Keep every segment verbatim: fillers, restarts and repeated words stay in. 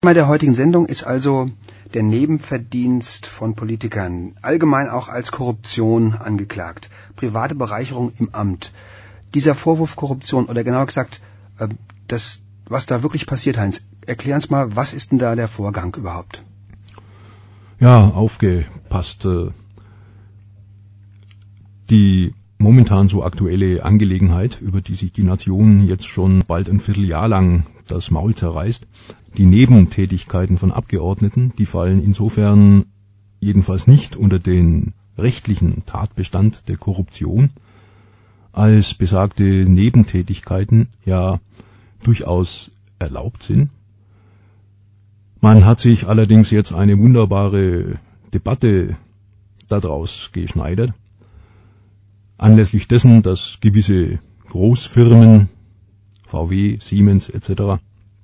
Thema der heutigen Sendung ist also der Nebenverdienst von Politikern, allgemein auch als Korruption angeklagt, private Bereicherung im Amt. Dieser Vorwurf Korruption, oder genauer gesagt, das, was da wirklich passiert, Heinz, erklär uns mal, was ist denn da der Vorgang überhaupt? Ja, aufgepasst. Die momentan so aktuelle Angelegenheit, über die sich die Nation jetzt schon bald ein Vierteljahr lang das Maul zerreißt, die Nebentätigkeiten von Abgeordneten, die fallen insofern jedenfalls nicht unter den rechtlichen Tatbestand der Korruption, als besagte Nebentätigkeiten ja durchaus erlaubt sind. Man hat sich allerdings jetzt eine wunderbare Debatte daraus geschneidert, anlässlich dessen, dass gewisse Großfirmen, V W, Siemens et cetera,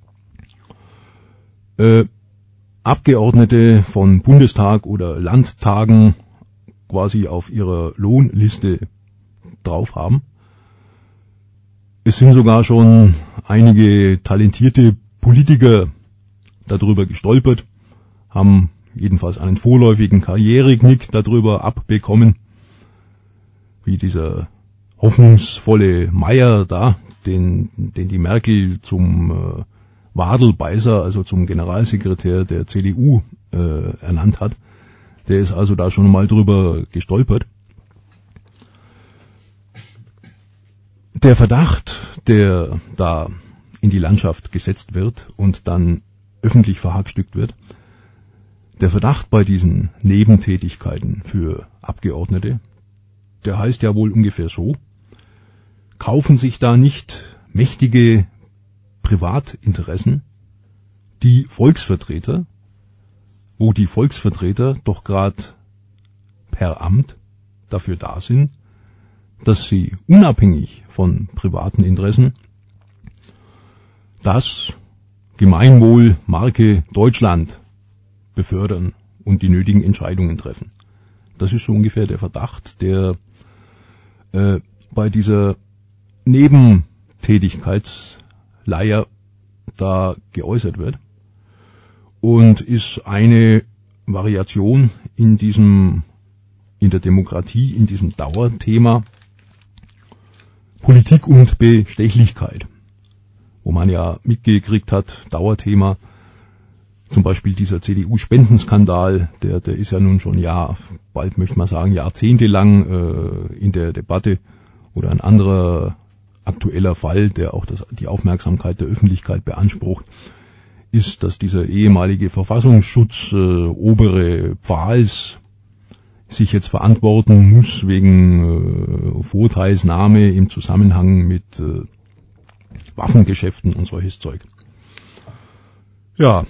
äh, Abgeordnete von Bundestag oder Landtagen quasi auf ihrer Lohnliste drauf haben. Es sind sogar schon einige talentierte Politiker darüber gestolpert, haben jedenfalls einen vorläufigen Karriereknick darüber abbekommen, wie dieser hoffnungsvolle Meier da, den, den die Merkel zum äh, Wadelbeißer, also zum Generalsekretär der C D U äh, ernannt hat. Der ist also da schon mal drüber gestolpert. Der Verdacht, der da in die Landschaft gesetzt wird und dann öffentlich verhackstückt wird, der Verdacht bei diesen Nebentätigkeiten für Abgeordnete, der heißt ja wohl ungefähr so: Kaufen sich da nicht mächtige Privatinteressen die Volksvertreter, wo die Volksvertreter doch gerade per Amt dafür da sind, dass sie unabhängig von privaten Interessen das Gemeinwohl Marke Deutschland befördern und die nötigen Entscheidungen treffen. Das ist so ungefähr der Verdacht, der äh, bei dieser Nebentätigkeitsleier da geäußert wird und ist eine Variation in diesem, in der Demokratie, in diesem Dauerthema Politik und Bestechlichkeit, wo man ja mitgekriegt hat, Dauerthema, zum Beispiel dieser C D U-Spendenskandal, der, der ist ja nun schon ja, bald möchte man sagen, jahrzehntelang äh, in der Debatte, oder ein anderer aktueller Fall, der auch das, die Aufmerksamkeit der Öffentlichkeit beansprucht, ist, dass dieser ehemalige Verfassungsschutz äh, obere Pfahls sich jetzt verantworten muss wegen äh, Vorteilsnahme im Zusammenhang mit äh, Waffengeschäften und solches Zeug. Ja,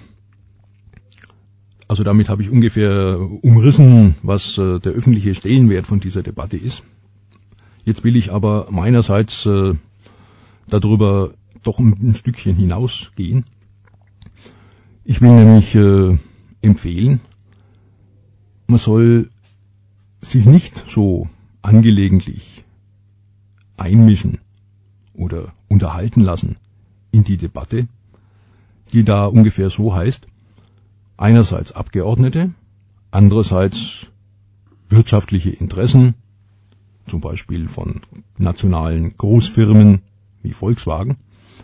also damit habe ich ungefähr umrissen, was äh, der öffentliche Stellenwert von dieser Debatte ist. Jetzt will ich aber meinerseits äh, darüber doch ein, ein Stückchen hinausgehen. Ich will nämlich äh, empfehlen, man soll sich nicht so angelegentlich einmischen oder unterhalten lassen in die Debatte, die da ungefähr so heißt: einerseits Abgeordnete, andererseits wirtschaftliche Interessen, zum Beispiel von nationalen Großfirmen wie Volkswagen.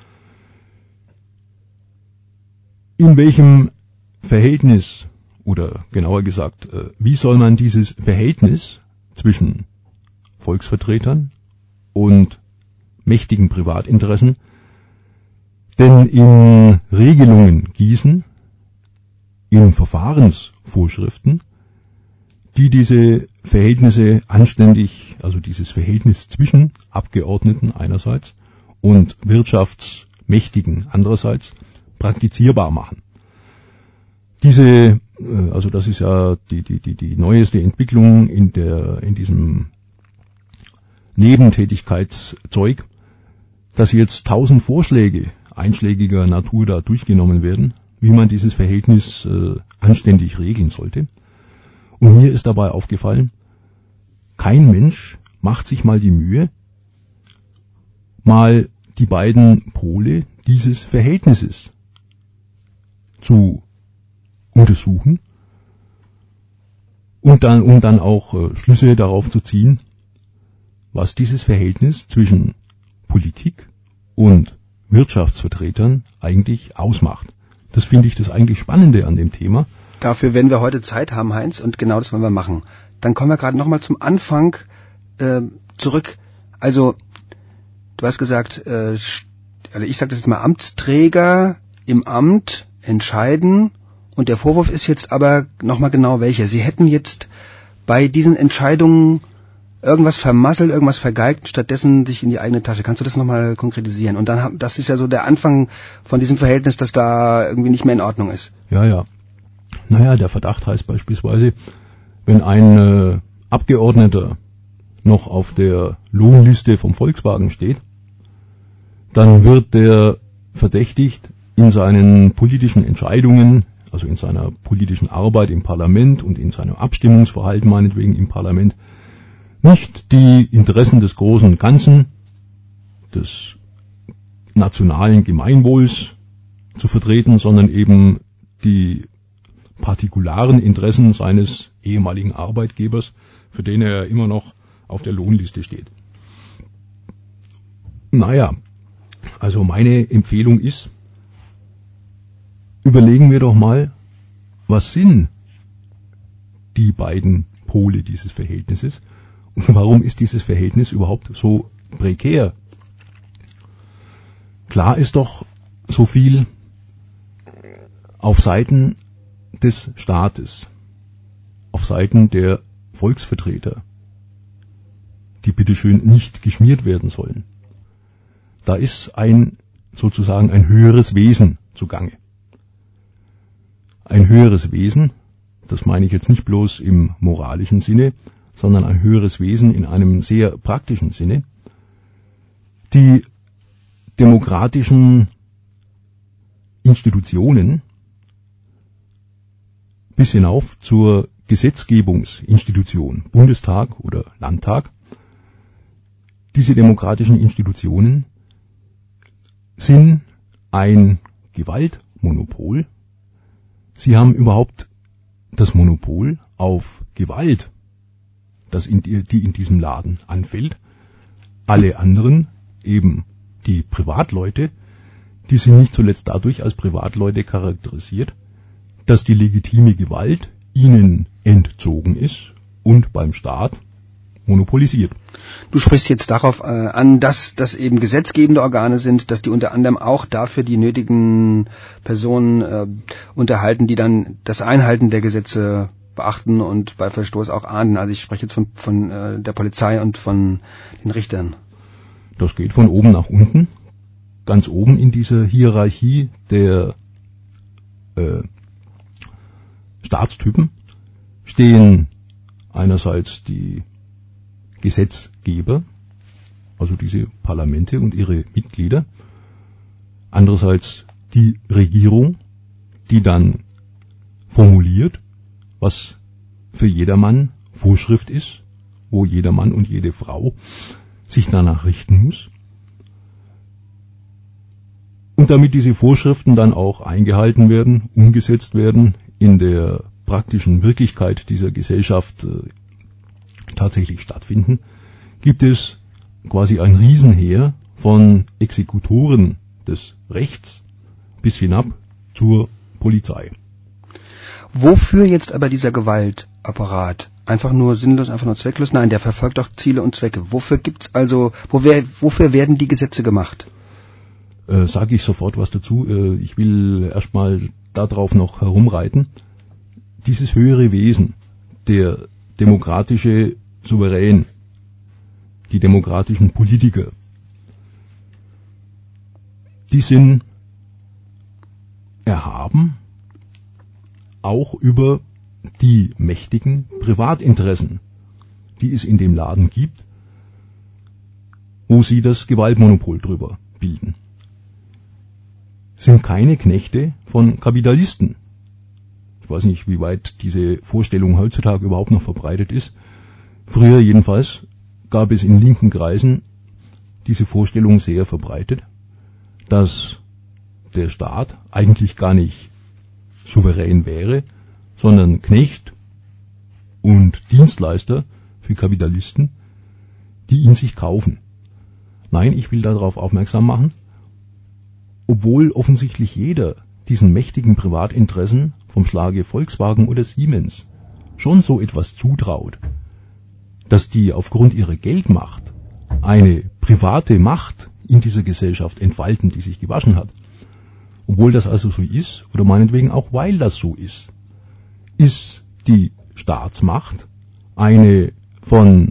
In welchem Verhältnis, oder genauer gesagt, wie soll man dieses Verhältnis zwischen Volksvertretern und mächtigen Privatinteressen denn in Regelungen gießen, in Verfahrensvorschriften, die diese Verhältnisse anständig, also dieses Verhältnis zwischen Abgeordneten einerseits und Wirtschaftsmächtigen andererseits praktizierbar machen. Diese, also das ist ja die, die, die, die neueste Entwicklung in der, in diesem Nebentätigkeitszeug, dass jetzt tausend Vorschläge einschlägiger Natur da durchgenommen werden, wie man dieses Verhältnis äh, anständig regeln sollte. Und mir ist dabei aufgefallen, kein Mensch macht sich mal die Mühe, mal die beiden Pole dieses Verhältnisses zu untersuchen und dann, um dann auch äh, Schlüsse darauf zu ziehen, was dieses Verhältnis zwischen Politik und Wirtschaftsvertretern eigentlich ausmacht. Das finde ich das eigentlich Spannende an dem Thema. Dafür werden wir heute Zeit haben, Heinz, und genau das wollen wir machen. Dann kommen wir gerade nochmal zum Anfang äh, zurück. Also, du hast gesagt, äh, also ich sage das jetzt mal, Amtsträger im Amt entscheiden, und der Vorwurf ist jetzt aber nochmal genau welcher. Sie hätten jetzt bei diesen Entscheidungen irgendwas vermasselt, irgendwas vergeigt, stattdessen sich in die eigene Tasche. Kannst du das nochmal konkretisieren? Und dann, das ist ja so der Anfang von diesem Verhältnis, das da irgendwie nicht mehr in Ordnung ist. Ja, ja. Naja, der Verdacht heißt beispielsweise, wenn ein äh, Abgeordneter noch auf der Lohnliste vom Volkswagen steht, dann wird der verdächtigt, in seinen politischen Entscheidungen, also in seiner politischen Arbeit im Parlament und in seinem Abstimmungsverhalten meinetwegen im Parlament, nicht die Interessen des großen Ganzen, des nationalen Gemeinwohls zu vertreten, sondern eben die partikularen Interessen seines ehemaligen Arbeitgebers, für den er immer noch auf der Lohnliste steht. Naja, also meine Empfehlung ist, überlegen wir doch mal, was sind die beiden Pole dieses Verhältnisses und warum ist dieses Verhältnis überhaupt so prekär? Klar ist doch so viel auf Seiten des Staates, auf Seiten der Volksvertreter, die bitteschön nicht geschmiert werden sollen. Da ist ein, sozusagen ein höheres Wesen zugange. Ein höheres Wesen, das meine ich jetzt nicht bloß im moralischen Sinne, sondern ein höheres Wesen in einem sehr praktischen Sinne. Die demokratischen Institutionen bis hinauf zur Gesetzgebungsinstitution, Bundestag oder Landtag, diese demokratischen Institutionen sind ein Gewaltmonopol. Sie haben überhaupt das Monopol auf Gewalt, das in die, die in diesem Laden anfällt. Alle anderen, eben die Privatleute, die sind nicht zuletzt dadurch als Privatleute charakterisiert, dass die legitime Gewalt ihnen entzogen ist und beim Staat monopolisiert. Du sprichst jetzt darauf äh, an, dass das eben gesetzgebende Organe sind, dass die unter anderem auch dafür die nötigen Personen äh, unterhalten, die dann das Einhalten der Gesetze beachten und bei Verstoß auch ahnden. Also ich spreche jetzt von, von äh, der Polizei und von den Richtern. Das geht von oben nach unten. Ganz oben in dieser Hierarchie der äh, Staatstypen stehen einerseits die Gesetzgeber, also diese Parlamente und ihre Mitglieder, andererseits die Regierung, die dann formuliert, was für jedermann Vorschrift ist, wo jeder Mann und jede Frau sich danach richten muss. Und damit diese Vorschriften dann auch eingehalten werden, umgesetzt werden, in der praktischen Wirklichkeit dieser Gesellschaft äh, tatsächlich stattfinden, gibt es quasi ein Riesenheer von Exekutoren des Rechts bis hinab zur Polizei. Wofür jetzt aber dieser Gewaltapparat? Einfach nur sinnlos, einfach nur zwecklos? Nein, der verfolgt auch Ziele und Zwecke. Wofür gibt's also, wo wer, wofür werden die Gesetze gemacht? Äh, sage ich sofort was dazu. Äh, ich will erstmal darauf noch herumreiten. Dieses höhere Wesen, der demokratische Souverän, die demokratischen Politiker, die sind erhaben auch über die mächtigen Privatinteressen, die es in dem Laden gibt, wo sie das Gewaltmonopol drüber bilden. Sind keine Knechte von Kapitalisten. Ich weiß nicht, wie weit diese Vorstellung heutzutage überhaupt noch verbreitet ist. Früher jedenfalls gab es in linken Kreisen diese Vorstellung sehr verbreitet, dass der Staat eigentlich gar nicht souverän wäre, sondern Knecht und Dienstleister für Kapitalisten, die ihn sich kaufen. Nein, ich will darauf aufmerksam machen, obwohl offensichtlich jeder diesen mächtigen Privatinteressen vom Schlage Volkswagen oder Siemens schon so etwas zutraut, dass die aufgrund ihrer Geldmacht eine private Macht in dieser Gesellschaft entfalten, die sich gewaschen hat. Obwohl das also so ist, oder meinetwegen auch weil das so ist, ist die Staatsmacht eine von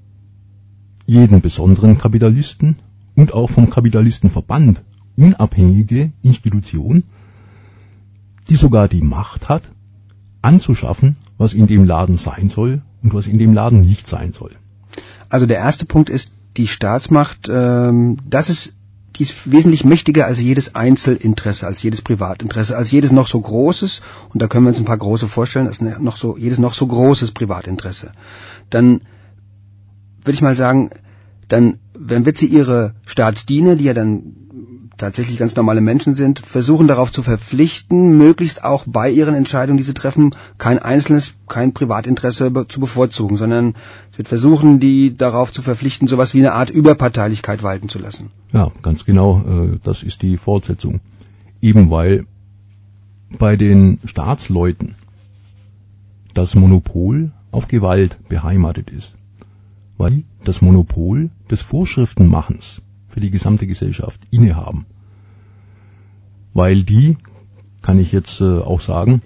jedem besonderen Kapitalisten und auch vom Kapitalistenverband unabhängige Institution, die sogar die Macht hat, anzuschaffen, was in dem Laden sein soll und was in dem Laden nicht sein soll. Also der erste Punkt ist, die Staatsmacht, ähm, das ist, die ist wesentlich mächtiger als jedes Einzelinteresse, als jedes Privatinteresse, als jedes noch so großes, und da können wir uns ein paar große vorstellen, als noch so, jedes noch so großes Privatinteresse. Dann würde ich mal sagen, dann, dann wird sie ihre Staatsdiener, die ja dann tatsächlich ganz normale Menschen sind, versuchen darauf zu verpflichten, möglichst auch bei ihren Entscheidungen, die sie treffen, kein einzelnes, kein Privatinteresse zu bevorzugen, sondern es wird versuchen, die darauf zu verpflichten, sowas wie eine Art Überparteilichkeit walten zu lassen. Ja, ganz genau, das ist die Fortsetzung. Eben weil bei den Staatsleuten das Monopol auf Gewalt beheimatet ist. Weil das Monopol des Vorschriftenmachens für die gesamte Gesellschaft innehaben. Weil die, kann ich jetzt äh, auch sagen,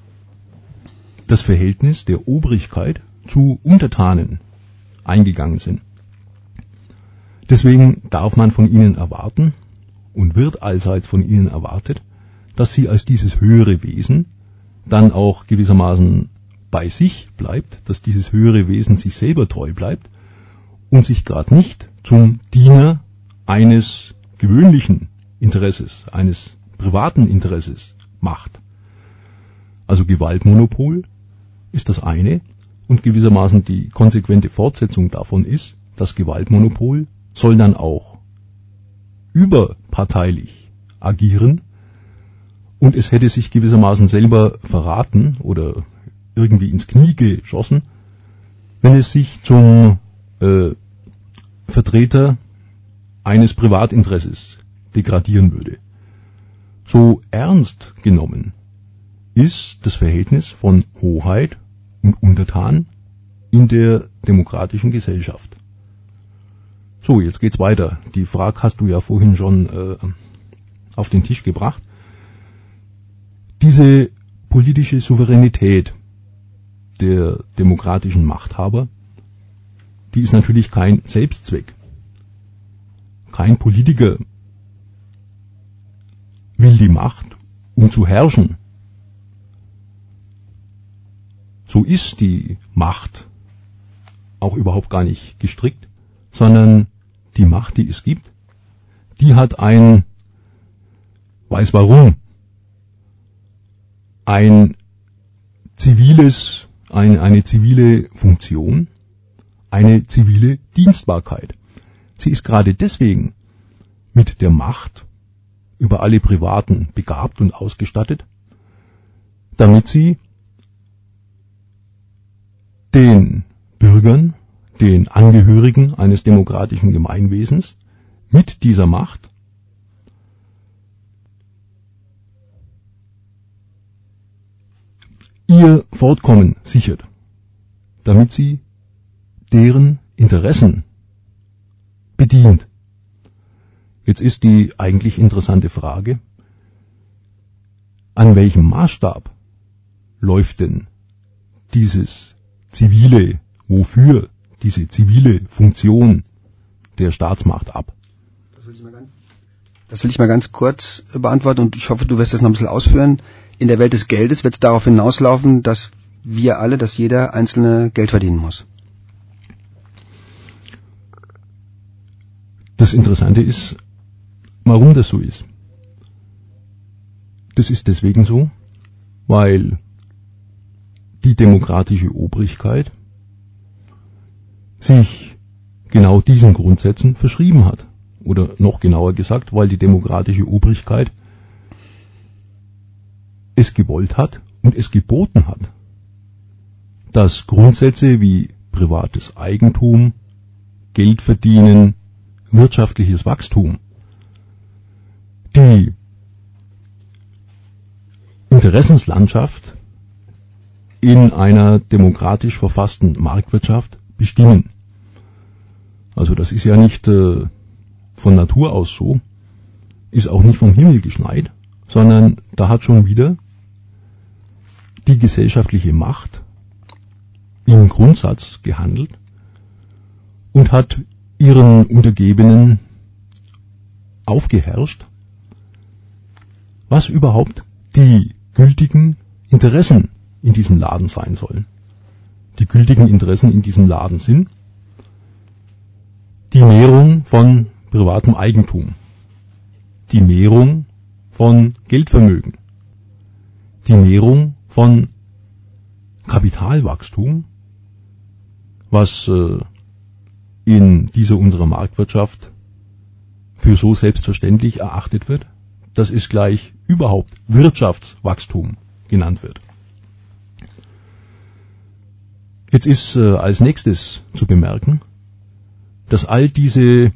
das Verhältnis der Obrigkeit zu Untertanen eingegangen sind. Deswegen darf man von ihnen erwarten und wird allseits von ihnen erwartet, dass sie als dieses höhere Wesen dann auch gewissermaßen bei sich bleibt, dass dieses höhere Wesen sich selber treu bleibt und sich gerade nicht zum Diener eines gewöhnlichen Interesses, eines privaten Interesses macht. Also Gewaltmonopol ist das eine und gewissermaßen die konsequente Fortsetzung davon ist, das Gewaltmonopol soll dann auch überparteilich agieren und es hätte sich gewissermaßen selber verraten oder irgendwie ins Knie geschossen, wenn es sich zum äh, Vertreter eines Privatinteresses degradieren würde. So ernst genommen ist das Verhältnis von Hoheit und Untertan in der demokratischen Gesellschaft. So, jetzt geht's weiter. Die Frage hast du ja vorhin schon äh, auf den Tisch gebracht. Diese politische Souveränität der demokratischen Machthaber, die ist natürlich kein Selbstzweck. Kein Politiker will die Macht, um zu herrschen. So ist die Macht auch überhaupt gar nicht gestrickt, sondern die Macht, die es gibt, die hat ein, weiß warum, ein ziviles, ein, eine zivile Funktion, eine zivile Dienstbarkeit. Sie ist gerade deswegen mit der Macht über alle Privaten begabt und ausgestattet, damit sie den Bürgern, den Angehörigen eines demokratischen Gemeinwesens mit dieser Macht ihr Fortkommen sichert, damit sie deren Interessen bedient. Jetzt ist die eigentlich interessante Frage, an welchem Maßstab läuft denn dieses zivile, wofür diese zivile Funktion der Staatsmacht ab? Das will ich mal ganz, das will ich mal ganz kurz beantworten und ich hoffe, du wirst das noch ein bisschen ausführen. In der Welt des Geldes wird es darauf hinauslaufen, dass wir alle, dass jeder Einzelne Geld verdienen muss. Das Interessante ist, warum das so ist. Das ist deswegen so, weil die demokratische Obrigkeit sich genau diesen Grundsätzen verschrieben hat. Oder noch genauer gesagt, weil die demokratische Obrigkeit es gewollt hat und es geboten hat, dass Grundsätze wie privates Eigentum, Geld verdienen, wirtschaftliches Wachstum, die Interessenslandschaft in einer demokratisch verfassten Marktwirtschaft bestimmen. Also das ist ja nicht äh, von Natur aus so, ist auch nicht vom Himmel geschneit, sondern da hat schon wieder die gesellschaftliche Macht im Grundsatz gehandelt und hat ihren Untergebenen aufgeherrscht, was überhaupt die gültigen Interessen in diesem Laden sein sollen. Die gültigen Interessen in diesem Laden sind die Mehrung von privatem Eigentum, die Mehrung von Geldvermögen, die Mehrung von Kapitalwachstum, was äh, in dieser unserer Marktwirtschaft für so selbstverständlich erachtet wird, dass es gleich überhaupt Wirtschaftswachstum genannt wird. Jetzt ist äh, als nächstes zu bemerken, dass all diese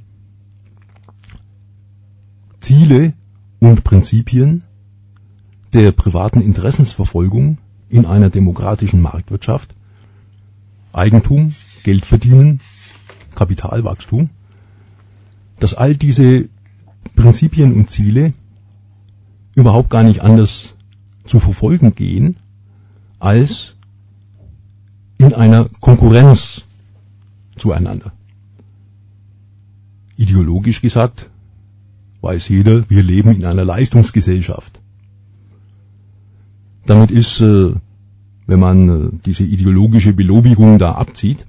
Ziele und Prinzipien der privaten Interessensverfolgung in einer demokratischen Marktwirtschaft, Eigentum, Geld verdienen, Kapitalwachstum, dass all diese Prinzipien und Ziele überhaupt gar nicht anders zu verfolgen gehen, als in einer Konkurrenz zueinander. Ideologisch gesagt, weiß jeder, wir leben in einer Leistungsgesellschaft. Damit ist, äh, wenn man äh, diese ideologische Belobigung da abzieht,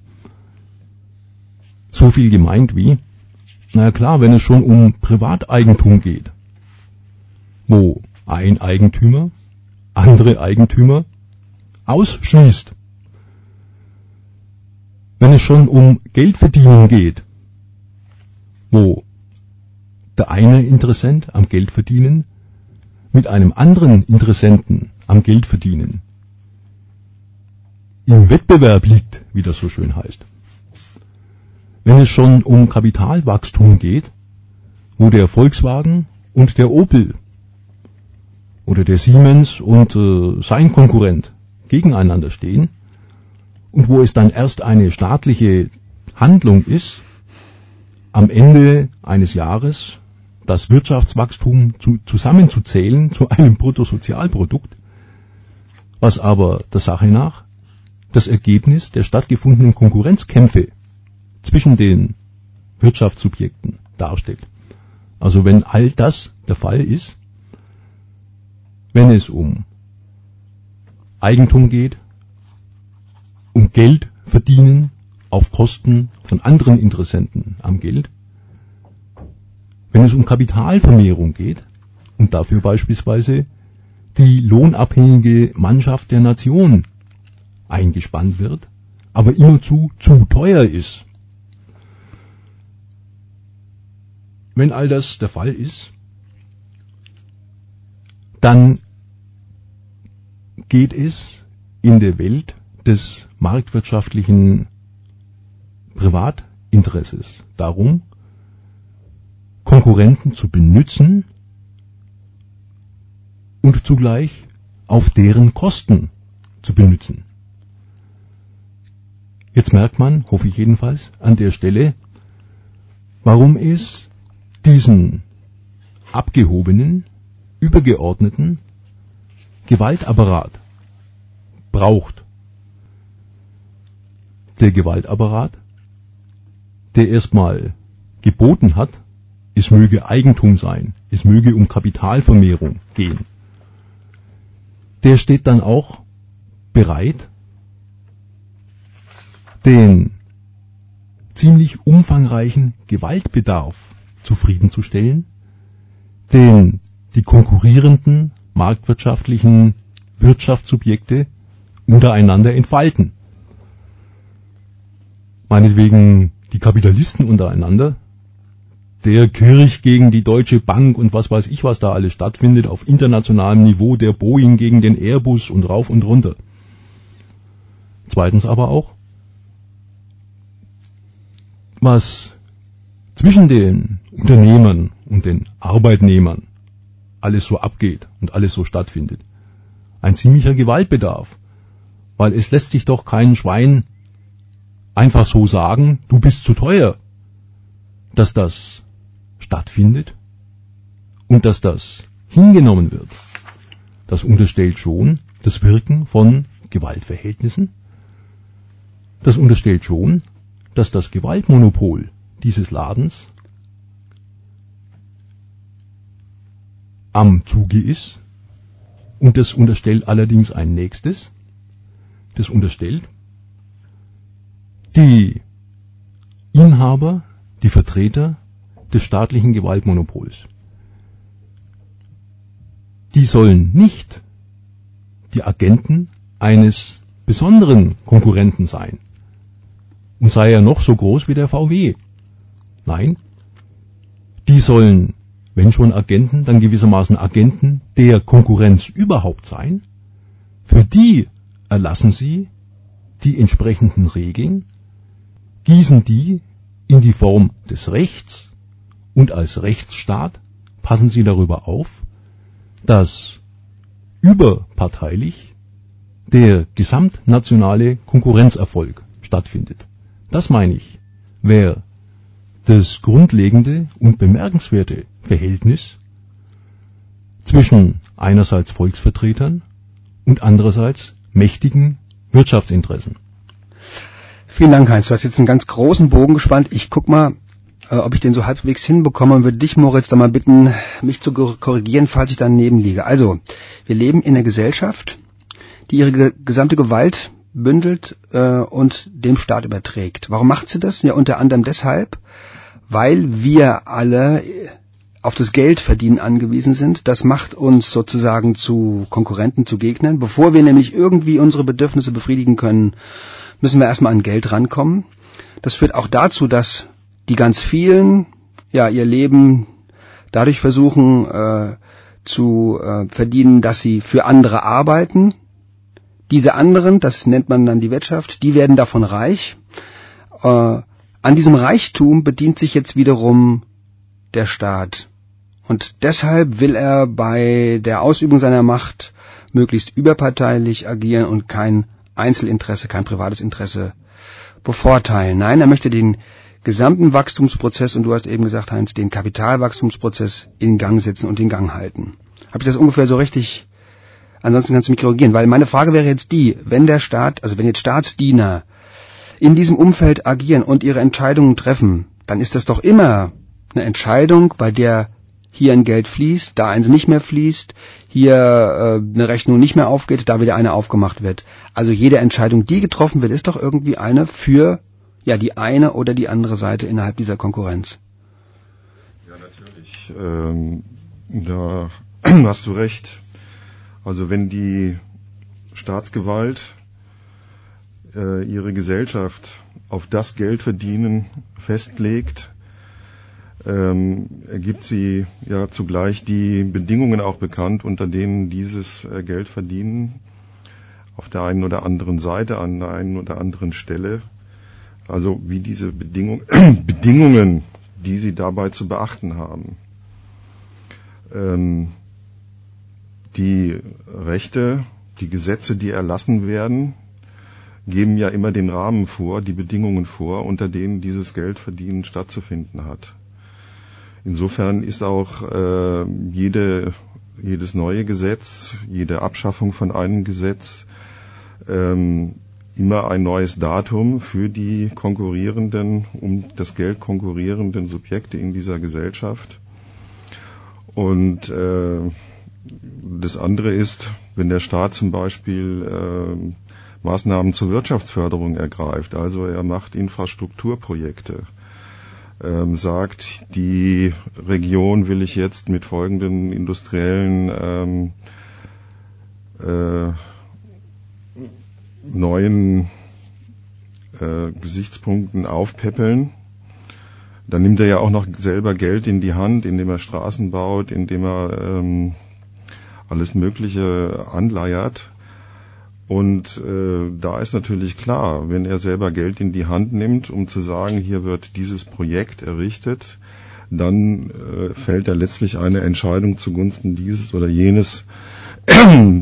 so viel gemeint wie, na klar, wenn es schon um Privateigentum geht, wo ein Eigentümer andere Eigentümer ausschließt. Wenn es schon um Geldverdienen geht, wo der eine Interessent am Geldverdienen mit einem anderen Interessenten am Geldverdienen im Wettbewerb liegt, wie das so schön heißt. Wenn es schon um Kapitalwachstum geht, wo der Volkswagen und der Opel oder der Siemens und äh, sein Konkurrent gegeneinander stehen und wo es dann erst eine staatliche Handlung ist, am Ende eines Jahres das Wirtschaftswachstum zu, zusammenzuzählen zu einem Bruttosozialprodukt, was aber der Sache nach das Ergebnis der stattgefundenen Konkurrenzkämpfe zwischen den Wirtschaftssubjekten darstellt. Also wenn all das der Fall ist, wenn es um Eigentum geht, um Geld verdienen auf Kosten von anderen Interessenten am Geld, wenn es um Kapitalvermehrung geht und dafür beispielsweise die lohnabhängige Mannschaft der Nation eingespannt wird, aber immerzu zu teuer ist. Wenn all das der Fall ist, dann geht es in der Welt des marktwirtschaftlichen Privatinteresses darum, Konkurrenten zu benützen und zugleich auf deren Kosten zu benützen. Jetzt merkt man, hoffe ich jedenfalls, an der Stelle, warum es diesen abgehobenen, übergeordneten Gewaltapparat braucht. Der Gewaltapparat, der erstmal geboten hat, es möge Eigentum sein, es möge um Kapitalvermehrung gehen. Der steht dann auch bereit, den ziemlich umfangreichen Gewaltbedarf zufriedenzustellen, den die konkurrierenden marktwirtschaftlichen Wirtschaftssubjekte untereinander entfalten. Meinetwegen die Kapitalisten untereinander, der Kirch gegen die Deutsche Bank und was weiß ich, was da alles stattfindet, auf internationalem Niveau, der Boeing gegen den Airbus und rauf und runter. Zweitens aber auch, was zwischen den Unternehmern und den Arbeitnehmern alles so abgeht und alles so stattfindet. Ein ziemlicher Gewaltbedarf, weil es lässt sich doch kein Schwein einfach so sagen, du bist zu teuer, dass das stattfindet und dass das hingenommen wird. Das unterstellt schon das Wirken von Gewaltverhältnissen. Das unterstellt schon, dass das Gewaltmonopol dieses Ladens am Zuge ist. Und das unterstellt allerdings ein nächstes. Das unterstellt, die Inhaber, die Vertreter des staatlichen Gewaltmonopols, die sollen nicht die Agenten eines besonderen Konkurrenten sein. Und sei er noch so groß wie der V W. Nein, die sollen, wenn schon Agenten, dann gewissermaßen Agenten der Konkurrenz überhaupt sein. Für die erlassen sie die entsprechenden Regeln, gießen die in die Form des Rechts und als Rechtsstaat passen sie darüber auf, dass überparteilich der gesamtnationale Konkurrenzerfolg stattfindet. Das meine ich, wäre das grundlegende und bemerkenswerte Verhältnis zwischen einerseits Volksvertretern und andererseits mächtigen Wirtschaftsinteressen. Vielen Dank, Heinz. Du hast jetzt einen ganz großen Bogen gespannt. Ich guck mal, äh, ob ich den so halbwegs hinbekomme und würde dich, Moritz, da mal bitten, mich zu korrigieren, falls ich daneben liege. Also, wir leben in einer Gesellschaft, die ihre ge- gesamte Gewalt bündelt äh, und dem Staat überträgt. Warum macht sie das? Ja, unter anderem deshalb, weil wir alle auf das Geldverdienen angewiesen sind. Das macht uns sozusagen zu Konkurrenten, zu Gegnern. Bevor wir nämlich irgendwie unsere Bedürfnisse befriedigen können, müssen wir erstmal an Geld rankommen. Das führt auch dazu, dass die ganz vielen ja ihr Leben dadurch versuchen äh, zu äh, verdienen, dass sie für andere arbeiten. Diese anderen, das nennt man dann die Wirtschaft, die werden davon reich. Äh, an diesem Reichtum bedient sich jetzt wiederum der Staat. Und deshalb will er bei der Ausübung seiner Macht möglichst überparteilich agieren und kein Einzelinteresse, kein privates Interesse bevorteilen. Nein, er möchte den gesamten Wachstumsprozess, und du hast eben gesagt, Heinz, den Kapitalwachstumsprozess in Gang setzen und in Gang halten. Habe ich das ungefähr so richtig? Ansonsten kannst du mich korrigieren, weil meine Frage wäre jetzt die, wenn der Staat, also wenn jetzt Staatsdiener in diesem Umfeld agieren und ihre Entscheidungen treffen, dann ist das doch immer eine Entscheidung, bei der hier ein Geld fließt, da eins nicht mehr fließt, hier äh, eine Rechnung nicht mehr aufgeht, da wieder eine aufgemacht wird. Also jede Entscheidung, die getroffen wird, ist doch irgendwie eine für ja die eine oder die andere Seite innerhalb dieser Konkurrenz. Ja, natürlich. Ähm, da hast du recht. Also wenn die Staatsgewalt äh, ihre Gesellschaft auf das Geldverdienen festlegt, ähm, ergibt sie ja zugleich die Bedingungen auch bekannt, unter denen dieses äh, Geldverdienen auf der einen oder anderen Seite, an der einen oder anderen Stelle, also wie diese Bedingung, Bedingungen, die sie dabei zu beachten haben. Ähm, die Rechte, die Gesetze, die erlassen werden, geben ja immer den Rahmen vor, die Bedingungen vor, unter denen dieses Geldverdienen stattzufinden hat. Insofern ist auch äh, jede, jedes neue Gesetz, jede Abschaffung von einem Gesetz ähm, immer ein neues Datum für die konkurrierenden, um das Geld konkurrierenden Subjekte in dieser Gesellschaft. Und äh, das andere ist, wenn der Staat zum Beispiel äh, Maßnahmen zur Wirtschaftsförderung ergreift, also er macht Infrastrukturprojekte, ähm, sagt, die Region will ich jetzt mit folgenden industriellen ähm, äh, neuen äh, Gesichtspunkten aufpäppeln, Dann nimmt er ja auch noch selber Geld in die Hand, indem er Straßen baut, indem er ähm, alles Mögliche anleiert. Und äh, da ist natürlich klar, wenn er selber Geld in die Hand nimmt, um zu sagen, hier wird dieses Projekt errichtet, dann äh, fällt er letztlich eine Entscheidung zugunsten dieses oder jenes äh,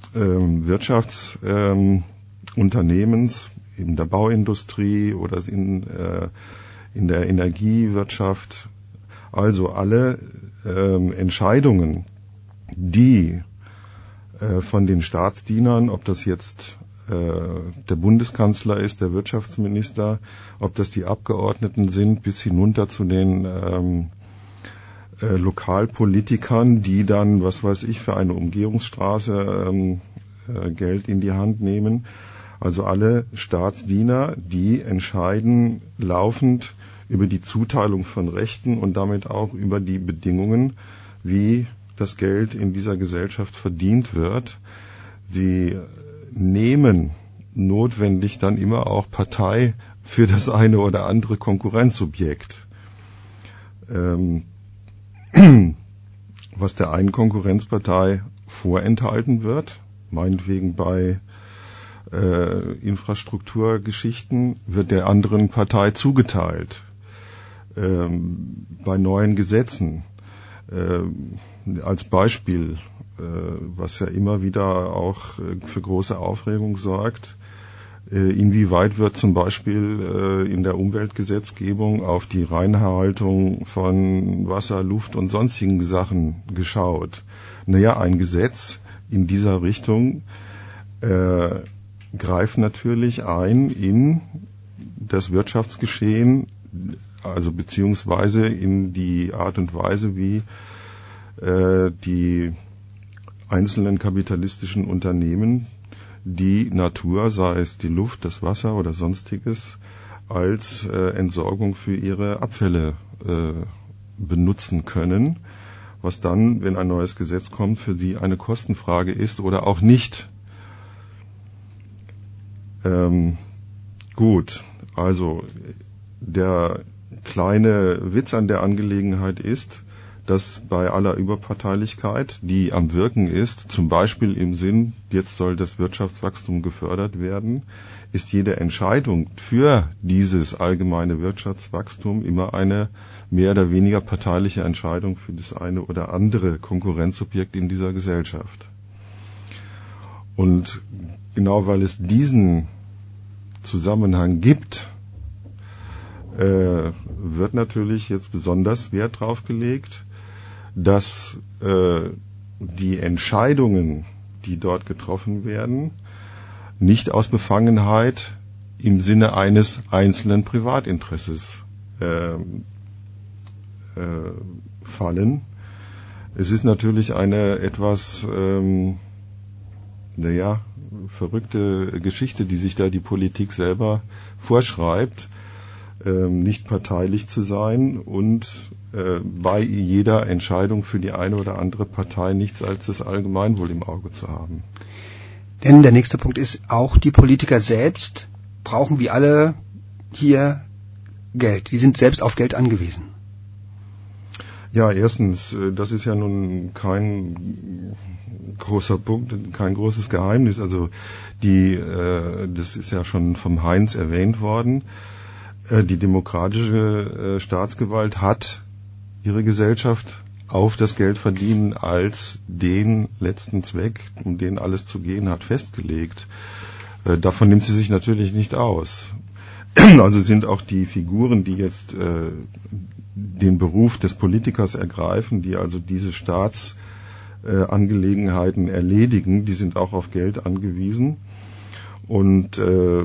Wirtschaftsunternehmens äh, in der Bauindustrie oder in, äh, in der Energiewirtschaft. Also alle äh, Entscheidungen, die von den Staatsdienern, ob das jetzt äh, der Bundeskanzler ist, der Wirtschaftsminister, ob das die Abgeordneten sind, bis hinunter zu den ähm, äh, Lokalpolitikern, die dann, was weiß ich, für eine Umgehungsstraße ähm, äh, Geld in die Hand nehmen. Also alle Staatsdiener, die entscheiden laufend über die Zuteilung von Rechten und damit auch über die Bedingungen, wie das Geld in dieser Gesellschaft verdient wird. Sie nehmen notwendig dann immer auch Partei für das eine oder andere Konkurrenzsubjekt. Ähm, was der einen Konkurrenzpartei vorenthalten wird, meinetwegen bei äh, Infrastrukturgeschichten, wird der anderen Partei zugeteilt. Ähm, bei neuen Gesetzen. Ähm, als Beispiel, äh, was ja immer wieder auch äh, für große Aufregung sorgt, äh, inwieweit wird zum Beispiel äh, in der Umweltgesetzgebung auf die Reinhaltung von Wasser, Luft und sonstigen Sachen geschaut. Naja, ein Gesetz in dieser Richtung äh, greift natürlich ein in das Wirtschaftsgeschehen, also beziehungsweise in die Art und Weise, wie äh, die einzelnen kapitalistischen Unternehmen die Natur, sei es die Luft, das Wasser oder sonstiges, als äh, Entsorgung für ihre Abfälle äh, benutzen können, was dann, wenn ein neues Gesetz kommt, für sie eine Kostenfrage ist oder auch nicht. Ähm, gut, also der kleine Witz an der Angelegenheit ist, dass bei aller Überparteilichkeit, die am Wirken ist, zum Beispiel im Sinn, jetzt soll das Wirtschaftswachstum gefördert werden, ist jede Entscheidung für dieses allgemeine Wirtschaftswachstum immer eine mehr oder weniger parteiliche Entscheidung für das eine oder andere Konkurrenzobjekt in dieser Gesellschaft. Und genau weil es diesen Zusammenhang gibt, äh, wird natürlich jetzt besonders Wert drauf gelegt, dass äh, die Entscheidungen, die dort getroffen werden, nicht aus Befangenheit im Sinne eines einzelnen Privatinteresses äh, äh, fallen. Es ist natürlich eine etwas, ähm, naja, verrückte Geschichte, die sich da die Politik selber vorschreibt, ähm, nicht parteilich zu sein und äh, bei jeder Entscheidung für die eine oder andere Partei nichts als das Allgemeinwohl im Auge zu haben. Denn der nächste Punkt ist, auch die Politiker selbst brauchen wie alle hier Geld. Die sind selbst auf Geld angewiesen. Ja, erstens, das ist ja nun kein großer Punkt, kein großes Geheimnis. Also die, das ist ja schon vom Heinz erwähnt worden, die demokratische Staatsgewalt hat ihre Gesellschaft auf das Geldverdienen als den letzten Zweck, um den alles zu gehen hat, festgelegt. Davon nimmt sie sich natürlich nicht aus. Also sind auch die Figuren, die jetzt äh, den Beruf des Politikers ergreifen, die also diese Staatsangelegenheiten äh, erledigen, die sind auch auf Geld angewiesen. Und äh,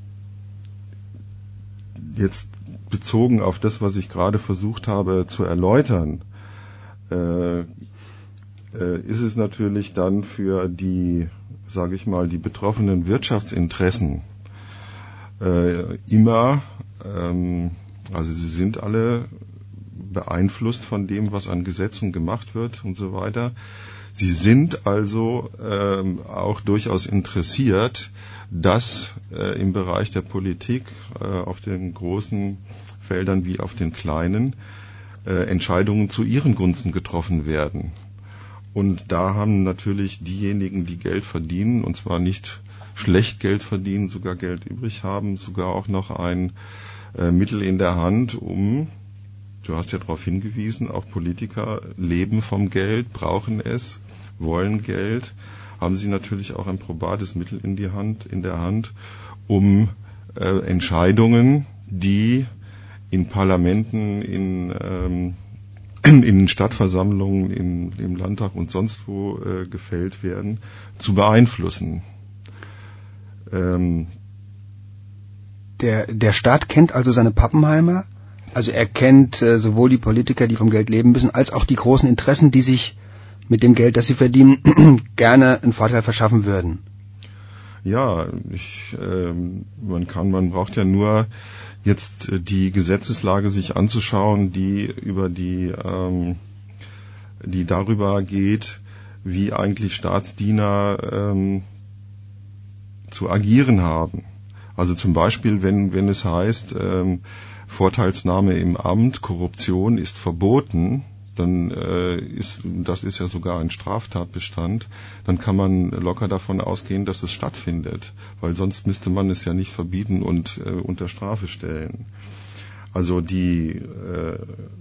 jetzt bezogen auf das, was ich gerade versucht habe zu erläutern, äh, äh, ist es natürlich dann für die, sage ich mal, die betroffenen Wirtschaftsinteressen äh, immer, ähm, also sie sind alle beeinflusst von dem, was an Gesetzen gemacht wird und so weiter. Sie sind also ähm, auch durchaus interessiert, dass äh, im Bereich der Politik äh, auf den großen Feldern wie auf den kleinen äh, Entscheidungen zu ihren Gunsten getroffen werden. Und da haben natürlich diejenigen, die Geld verdienen, und zwar nicht schlecht Geld verdienen, sogar Geld übrig haben, sogar auch noch ein äh, Mittel in der Hand, um, du hast ja darauf hingewiesen, auch Politiker leben vom Geld, brauchen es, wollen Geld, haben sie natürlich auch ein probates Mittel in die Hand, in der Hand, um äh, Entscheidungen, die in Parlamenten, in, ähm, in Stadtversammlungen, in, im Landtag und sonst wo äh, gefällt werden, zu beeinflussen. Ähm, der, der Staat kennt also seine Pappenheimer, also er kennt äh, sowohl die Politiker, die vom Geld leben müssen, als auch die großen Interessen, die sich mit dem Geld, das sie verdienen, gerne einen Vorteil verschaffen würden. Ja, ich, äh, man kann, man braucht ja nur jetzt äh, die Gesetzeslage sich anzuschauen, die über die, ähm, die darüber geht, wie eigentlich Staatsdiener ähm, zu agieren haben. Also zum Beispiel, wenn, wenn es heißt, ähm, Vorteilsnahme im Amt, Korruption ist verboten, dann äh, ist, das ist ja sogar ein Straftatbestand, dann kann man locker davon ausgehen, dass es stattfindet, weil sonst müsste man es ja nicht verbieten und äh, unter Strafe stellen. Also die äh,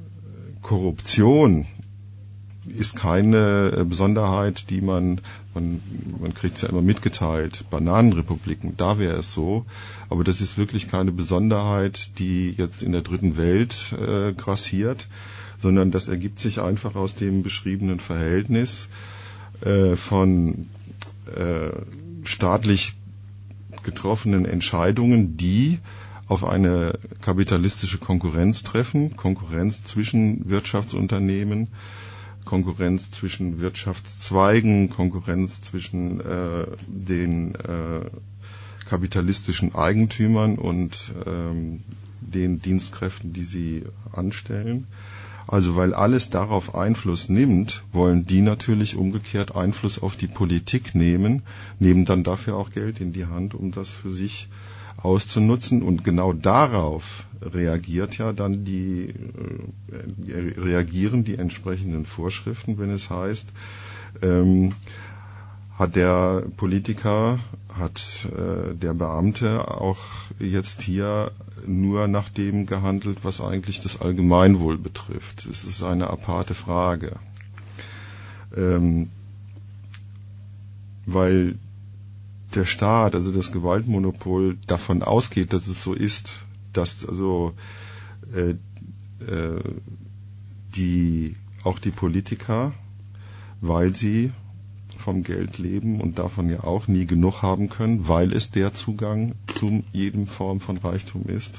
Korruption ist keine Besonderheit, die man, man, man kriegt es ja immer mitgeteilt, Bananenrepubliken, da wäre es so, aber das ist wirklich keine Besonderheit, die jetzt in der dritten Welt äh, grassiert, sondern das ergibt sich einfach aus dem beschriebenen Verhältnis äh, von äh, staatlich getroffenen Entscheidungen, die auf eine kapitalistische Konkurrenz treffen, Konkurrenz zwischen Wirtschaftsunternehmen, Konkurrenz zwischen Wirtschaftszweigen, Konkurrenz zwischen äh, den äh, kapitalistischen Eigentümern und ähm, den Dienstkräften, die sie anstellen. Also weil alles darauf Einfluss nimmt, wollen die natürlich umgekehrt Einfluss auf die Politik nehmen, nehmen dann dafür auch Geld in die Hand, um das für sich auszunutzen. Und genau darauf reagiert ja dann die, äh, reagieren die entsprechenden Vorschriften, wenn es heißt, ähm, hat der Politiker, hat äh, der Beamte auch jetzt hier nur nach dem gehandelt, was eigentlich das Allgemeinwohl betrifft. Es ist eine aparte Frage. Ähm, weil der Staat, also das Gewaltmonopol, davon ausgeht, dass es so ist, dass also äh, äh, die auch die Politiker, weil sie vom Geld leben und davon ja auch nie genug haben können, weil es der Zugang zu jedem Form von Reichtum ist,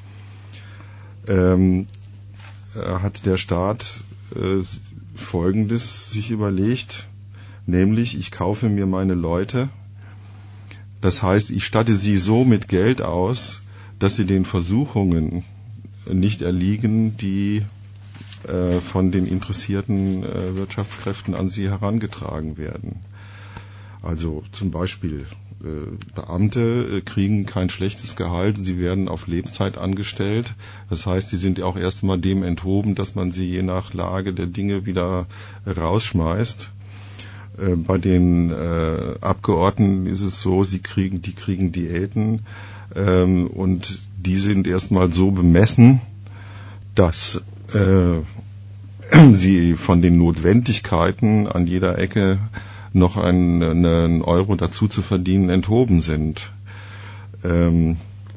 ähm, hat der Staat äh, Folgendes sich überlegt, nämlich ich kaufe mir meine Leute, das heißt, ich statte sie so mit Geld aus, dass sie den Versuchungen nicht erliegen, die äh, von den interessierten äh, Wirtschaftskräften an sie herangetragen werden. Also zum Beispiel äh, Beamte äh, kriegen kein schlechtes Gehalt, sie werden auf Lebenszeit angestellt. Das heißt, sie sind auch erstmal dem enthoben, dass man sie je nach Lage der Dinge wieder äh, rausschmeißt. Äh, bei den äh, Abgeordneten ist es so, sie kriegen, die kriegen Diäten ähm, und die sind erstmal so bemessen, dass äh, sie von den Notwendigkeiten an jeder Ecke noch einen, einen Euro dazu zu verdienen enthoben sind. Ähm,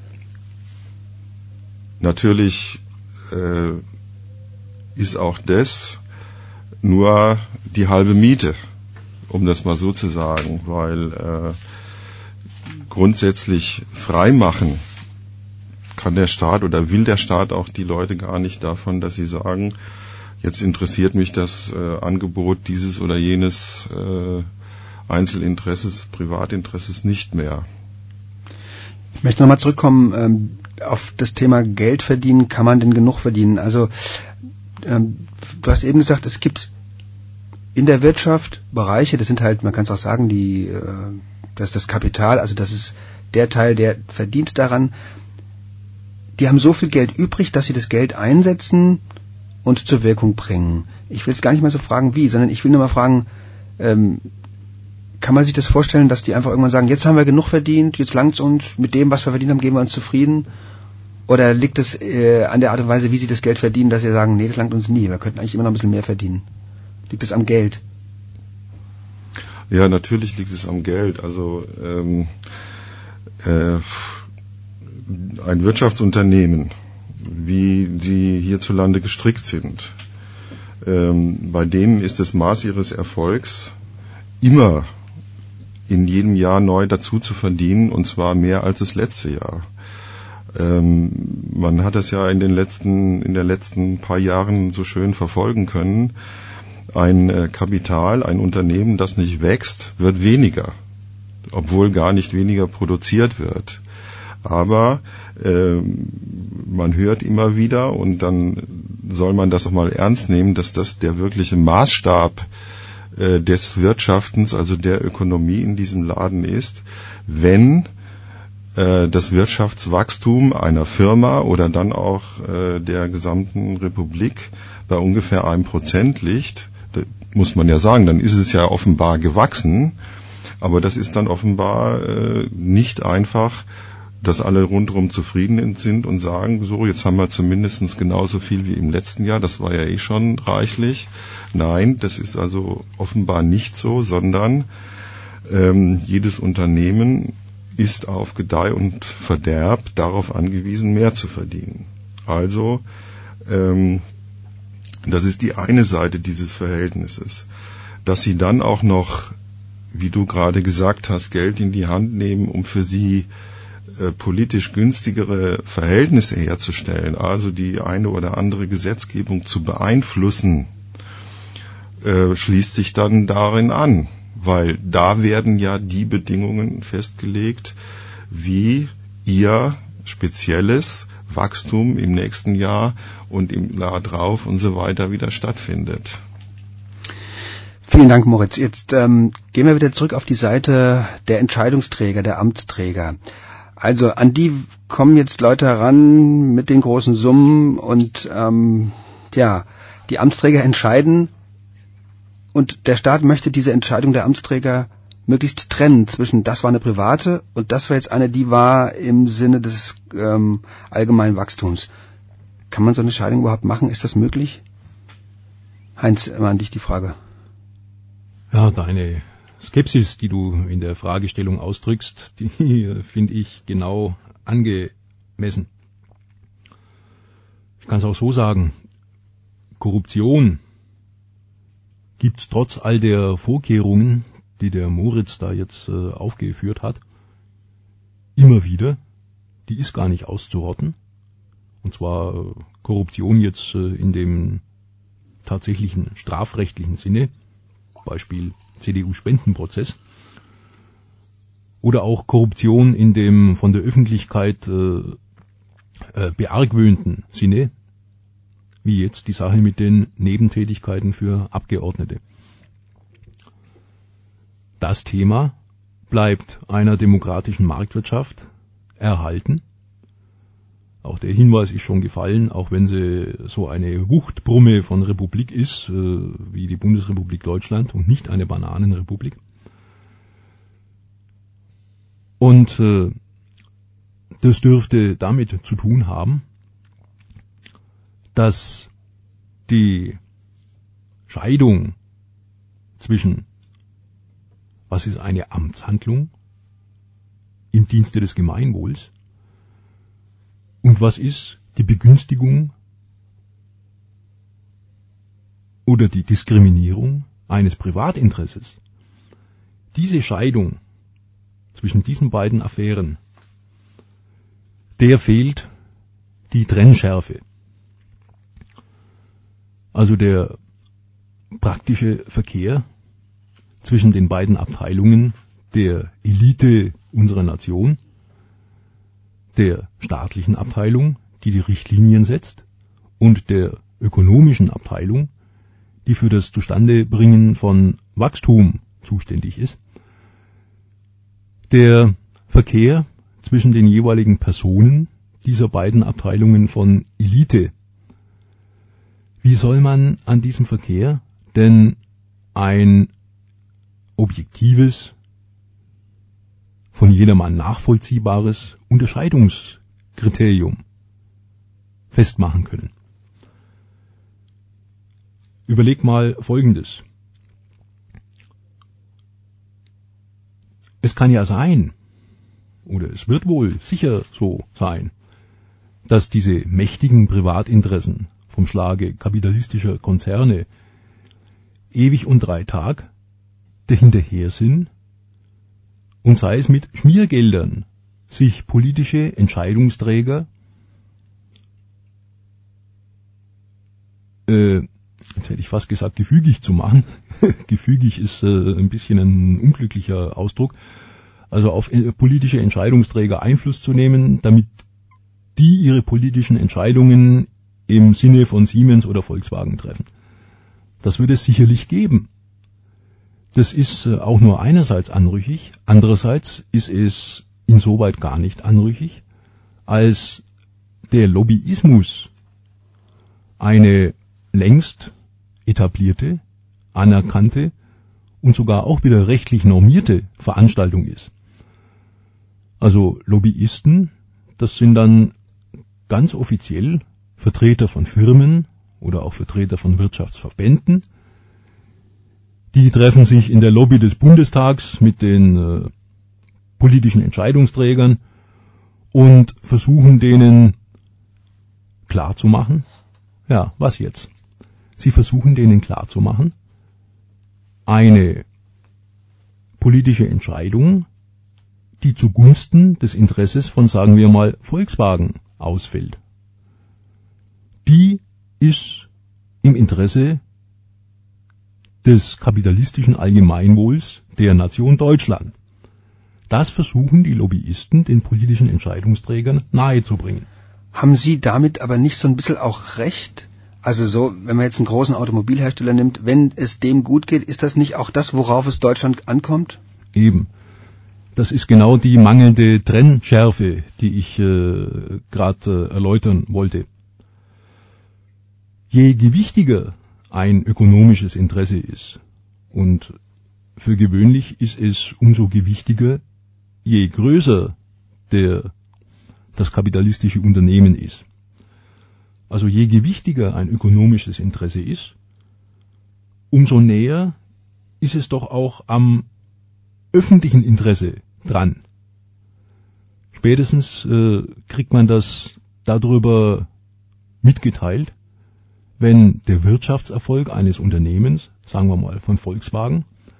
natürlich äh, ist auch das nur die halbe Miete, um das mal so zu sagen, weil äh, grundsätzlich freimachen kann der Staat oder will der Staat auch die Leute gar nicht davon, dass sie sagen, jetzt interessiert mich das äh, Angebot dieses oder jenes äh, Einzelinteresses, Privatinteresses nicht mehr. Ich möchte nochmal zurückkommen ähm, auf das Thema Geld verdienen. Kann man denn genug verdienen? Also ähm, du hast eben gesagt, es gibt in der Wirtschaft Bereiche, das sind halt, man kann es auch sagen, die, das ist das Kapital, also das ist der Teil, der verdient daran, die haben so viel Geld übrig, dass sie das Geld einsetzen und zur Wirkung bringen. Ich will jetzt gar nicht mal so fragen, wie, sondern ich will nur mal fragen, ähm, kann man sich das vorstellen, dass die einfach irgendwann sagen, jetzt haben wir genug verdient, jetzt langt's uns, mit dem, was wir verdient haben, geben wir uns zufrieden? Oder liegt es äh, an der Art und Weise, wie sie das Geld verdienen, dass sie sagen, nee, das langt uns nie, wir könnten eigentlich immer noch ein bisschen mehr verdienen? Liegt es am Geld? Ja, natürlich liegt es am Geld. Also ähm, äh, ein Wirtschaftsunternehmen, wie die hierzulande gestrickt sind, ähm, bei denen ist das Maß ihres Erfolgs immer in jedem Jahr neu dazu zu verdienen, und zwar mehr als das letzte Jahr. Ähm, man hat das ja in den letzten, in den letzten paar Jahren so schön verfolgen können. Ein äh, Kapital, ein Unternehmen, das nicht wächst, wird weniger, obwohl gar nicht weniger produziert wird. Aber äh, man hört immer wieder, und dann soll man das auch mal ernst nehmen, dass das der wirkliche Maßstab äh, des Wirtschaftens, also der Ökonomie in diesem Laden ist, wenn äh, das Wirtschaftswachstum einer Firma oder dann auch äh, der gesamten Republik bei ungefähr einem Prozent liegt. Da muss man ja sagen, dann ist es ja offenbar gewachsen, aber das ist dann offenbar äh, nicht einfach, dass alle rundherum zufrieden sind und sagen, so, jetzt haben wir zumindest genauso viel wie im letzten Jahr, das war ja eh schon reichlich. Nein, das ist also offenbar nicht so, sondern ähm, jedes Unternehmen ist auf Gedeih und Verderb darauf angewiesen, mehr zu verdienen. Also, ähm, das ist die eine Seite dieses Verhältnisses. Dass sie dann auch noch, wie du gerade gesagt hast, Geld in die Hand nehmen, um für sie äh, politisch günstigere Verhältnisse herzustellen, also die eine oder andere Gesetzgebung zu beeinflussen, äh, schließt sich dann darin an, weil da werden ja die Bedingungen festgelegt, wie ihr spezielles Wachstum im nächsten Jahr und im Jahr drauf und so weiter wieder stattfindet. Vielen Dank, Moritz. Jetzt ähm, gehen wir wieder zurück auf die Seite der Entscheidungsträger, der Amtsträger. Also an die kommen jetzt Leute heran mit den großen Summen und ähm, ja, die Amtsträger entscheiden und der Staat möchte diese Entscheidung der Amtsträger möglichst trennen zwischen, das war eine private und das war jetzt eine, die war im Sinne des ähm, allgemeinen Wachstums. Kann man so eine Entscheidung überhaupt machen? Ist das möglich? Heinz, immer an dich die Frage. Ja, deine Skepsis, die du in der Fragestellung ausdrückst, die finde ich genau angemessen. Ich kann es auch so sagen, Korruption gibt's trotz all der Vorkehrungen, die der Moritz da jetzt äh, aufgeführt hat, immer wieder. Die ist gar nicht auszurotten. Und zwar äh, Korruption jetzt äh, in dem tatsächlichen strafrechtlichen Sinne, Beispiel C D U-Spendenprozess, oder auch Korruption in dem von der Öffentlichkeit äh, äh, beargwöhnten Sinne, wie jetzt die Sache mit den Nebentätigkeiten für Abgeordnete. Das Thema bleibt einer demokratischen Marktwirtschaft erhalten. Auch der Hinweis ist schon gefallen, auch wenn sie so eine Wuchtbrumme von Republik ist, wie die Bundesrepublik Deutschland und nicht eine Bananenrepublik. Und das dürfte damit zu tun haben, dass die Scheidung zwischen was ist eine Amtshandlung im Dienste des Gemeinwohls und was ist die Begünstigung oder die Diskriminierung eines Privatinteresses. Diese Scheidung zwischen diesen beiden Affären, der fehlt die Trennschärfe. Also der praktische Verkehr zwischen den beiden Abteilungen der Elite unserer Nation, der staatlichen Abteilung, die die Richtlinien setzt, und der ökonomischen Abteilung, die für das Zustandebringen von Wachstum zuständig ist. Der Verkehr zwischen den jeweiligen Personen dieser beiden Abteilungen von Elite. Wie soll man an diesem Verkehr denn ein objektives, von jedermann nachvollziehbares Unterscheidungskriterium festmachen können? Überleg mal Folgendes. Es kann ja sein, oder es wird wohl sicher so sein, dass diese mächtigen Privatinteressen vom Schlage kapitalistischer Konzerne ewig und drei Tag dahinterher sind und sei es mit Schmiergeldern sich politische Entscheidungsträger, äh, jetzt hätte ich fast gesagt, gefügig zu machen. Gefügig ist äh, ein bisschen ein unglücklicher Ausdruck. Also auf äh, politische Entscheidungsträger Einfluss zu nehmen, damit die ihre politischen Entscheidungen im Sinne von Siemens oder Volkswagen treffen. Das wird es sicherlich geben. Das ist äh, auch nur einerseits anrüchig, andererseits ist es insoweit gar nicht anrüchig, als der Lobbyismus eine längst etablierte, anerkannte und sogar auch wieder rechtlich normierte Veranstaltung ist. Also Lobbyisten, das sind dann ganz offiziell Vertreter von Firmen oder auch Vertreter von Wirtschaftsverbänden. Die treffen sich in der Lobby des Bundestags mit den äh, politischen Entscheidungsträgern und versuchen denen klarzumachen, ja, was jetzt? Sie versuchen denen klarzumachen, eine politische Entscheidung, die zugunsten des Interesses von, sagen wir mal, Volkswagen ausfällt, die ist im Interesse des kapitalistischen Allgemeinwohls der Nation Deutschland. Das versuchen die Lobbyisten den politischen Entscheidungsträgern nahezubringen. Haben Sie damit aber nicht so ein bisschen auch recht? Also so, wenn man jetzt einen großen Automobilhersteller nimmt, wenn es dem gut geht, ist das nicht auch das, worauf es Deutschland ankommt? Eben. Das ist genau die mangelnde Trennschärfe, die ich äh, gerade äh, erläutern wollte. Je gewichtiger ein ökonomisches Interesse ist, und für gewöhnlich ist es umso gewichtiger, je größer der, das kapitalistische Unternehmen ist. Also je gewichtiger ein ökonomisches Interesse ist, umso näher ist es doch auch am öffentlichen Interesse dran. Spätestens äh, kriegt man das darüber mitgeteilt, wenn der Wirtschaftserfolg eines Unternehmens, sagen wir mal von Volkswagen,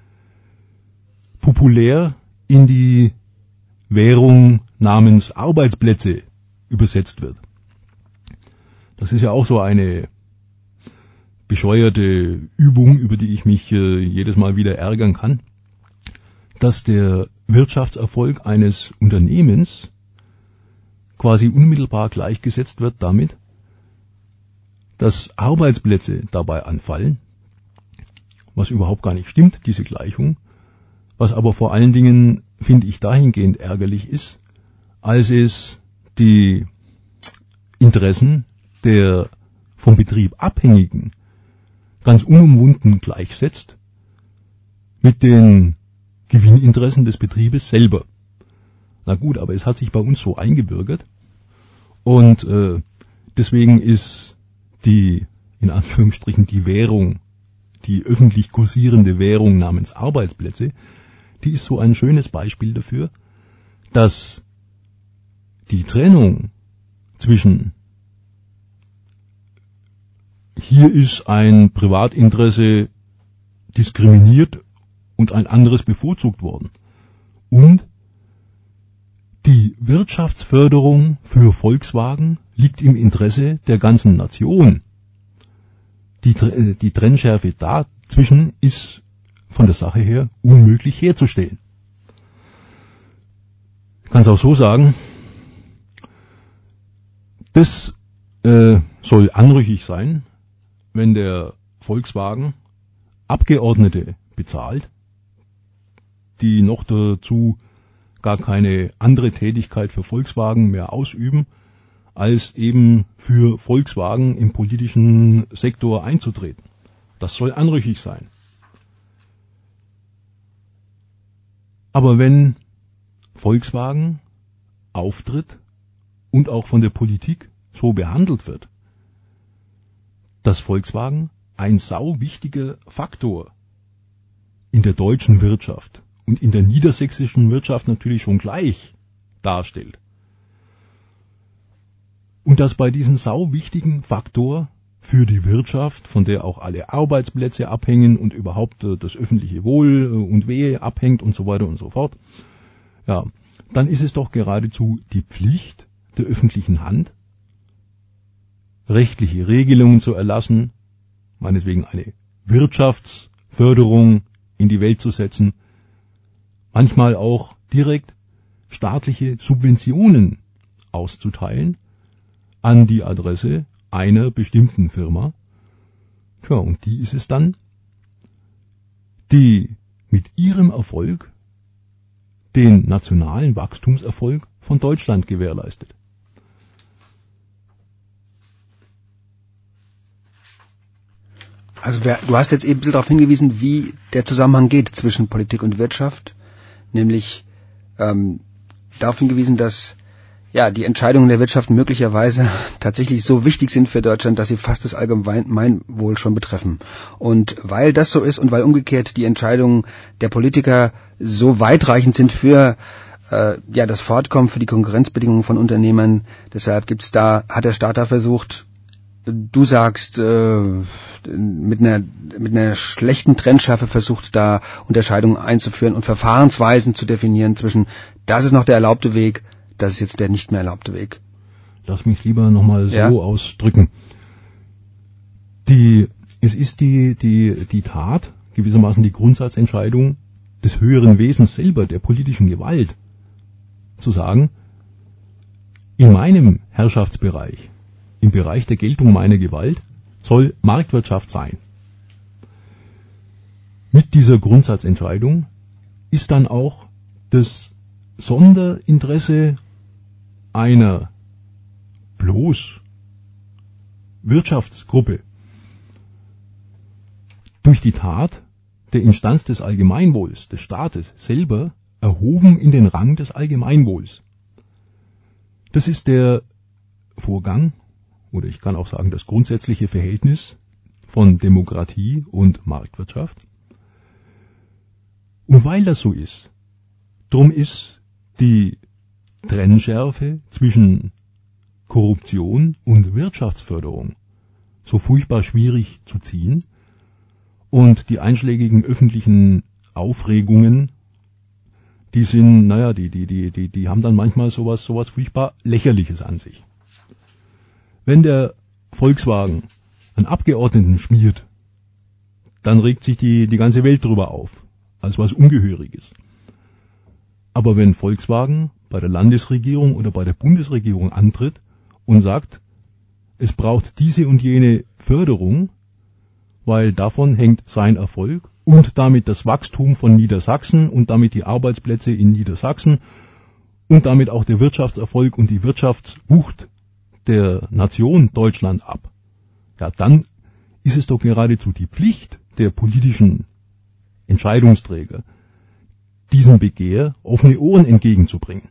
populär in die Währung namens Arbeitsplätze übersetzt wird. Das ist ja auch so eine bescheuerte Übung, über die ich mich äh, jedes Mal wieder ärgern kann, dass der Wirtschaftserfolg eines Unternehmens quasi unmittelbar gleichgesetzt wird damit, dass Arbeitsplätze dabei anfallen, was überhaupt gar nicht stimmt, diese Gleichung, was aber vor allen Dingen, finde ich, dahingehend ärgerlich ist, als es die Interessen der vom Betrieb Abhängigen ganz unumwunden gleichsetzt mit den Gewinninteressen des Betriebes selber. Na gut, aber es hat sich bei uns so eingebürgert und äh, deswegen ist die, in Anführungsstrichen, die Währung, die öffentlich kursierende Währung namens Arbeitsplätze, die ist so ein schönes Beispiel dafür, dass die Trennung zwischen hier ist ein Privatinteresse diskriminiert und ein anderes bevorzugt worden und die Wirtschaftsförderung für Volkswagen liegt im Interesse der ganzen Nation. Die, die Trennschärfe dazwischen ist von der Sache her unmöglich herzustellen. Ich kann es auch so sagen, das äh, soll anrüchig sein, wenn der Volkswagen Abgeordnete bezahlt, die noch dazu gar keine andere Tätigkeit für Volkswagen mehr ausüben, als eben für Volkswagen im politischen Sektor einzutreten. Das soll anrüchig sein. Aber wenn Volkswagen auftritt und auch von der Politik so behandelt wird, dass Volkswagen ein sau wichtiger Faktor in der deutschen Wirtschaft und in der niedersächsischen Wirtschaft natürlich schon gleich darstellt. Und dass bei diesem sau wichtigen Faktor für die Wirtschaft, von der auch alle Arbeitsplätze abhängen und überhaupt äh, das öffentliche Wohl äh, und Wehe abhängt und so weiter und so fort, ja, dann ist es doch geradezu die Pflicht der öffentlichen Hand, rechtliche Regelungen zu erlassen, meinetwegen eine Wirtschaftsförderung in die Welt zu setzen, manchmal auch direkt staatliche Subventionen auszuteilen an die Adresse einer bestimmten Firma. Tja, und die ist es dann, die mit ihrem Erfolg den nationalen Wachstumserfolg von Deutschland gewährleistet. Also wer, du hast jetzt eben ein bisschen darauf hingewiesen, wie der Zusammenhang geht zwischen Politik und Wirtschaft, nämlich ähm, darauf hingewiesen, dass ja die Entscheidungen der Wirtschaft möglicherweise tatsächlich so wichtig sind für Deutschland, dass sie fast das Allgemeinwohl schon betreffen. Und weil das so ist und weil umgekehrt die Entscheidungen der Politiker so weitreichend sind für äh, ja das Fortkommen, für die Konkurrenzbedingungen von Unternehmern, deshalb gibt's da, hat der Staat da versucht, du sagst, äh, mit einer mit einer schlechten Trennschärfe versucht, da Unterscheidungen einzuführen und Verfahrensweisen zu definieren zwischen, das ist noch der erlaubte Weg, das ist jetzt der nicht mehr erlaubte Weg. Lass mich lieber nochmal so ja? ausdrücken. Die, es ist die, die, die Tat, gewissermaßen die Grundsatzentscheidung des höheren Wesens selber, der politischen Gewalt, zu sagen, in meinem Herrschaftsbereich, im Bereich der Geltung meiner Gewalt, soll Marktwirtschaft sein. Mit dieser Grundsatzentscheidung ist dann auch das Sonderinteresse einer bloß Wirtschaftsgruppe durch die Tat der Instanz des Allgemeinwohls, des Staates selber, erhoben in den Rang des Allgemeinwohls. Das ist der Vorgang, oder ich kann auch sagen, das grundsätzliche Verhältnis von Demokratie und Marktwirtschaft. Und weil das so ist, drum ist die Trennschärfe zwischen Korruption und Wirtschaftsförderung so furchtbar schwierig zu ziehen und die einschlägigen öffentlichen Aufregungen, die sind, naja, die, die, die, die, die haben dann manchmal sowas, sowas furchtbar Lächerliches an sich. Wenn der Volkswagen einen Abgeordneten schmiert, dann regt sich die, die ganze Welt drüber auf, als was Ungehöriges. Aber wenn Volkswagen bei der Landesregierung oder bei der Bundesregierung antritt und sagt, es braucht diese und jene Förderung, weil davon hängt sein Erfolg und damit das Wachstum von Niedersachsen und damit die Arbeitsplätze in Niedersachsen und damit auch der Wirtschaftserfolg und die Wirtschaftswucht der Nation Deutschland ab, ja, dann ist es doch geradezu die Pflicht der politischen Entscheidungsträger, diesem Begehr offene Ohren entgegenzubringen.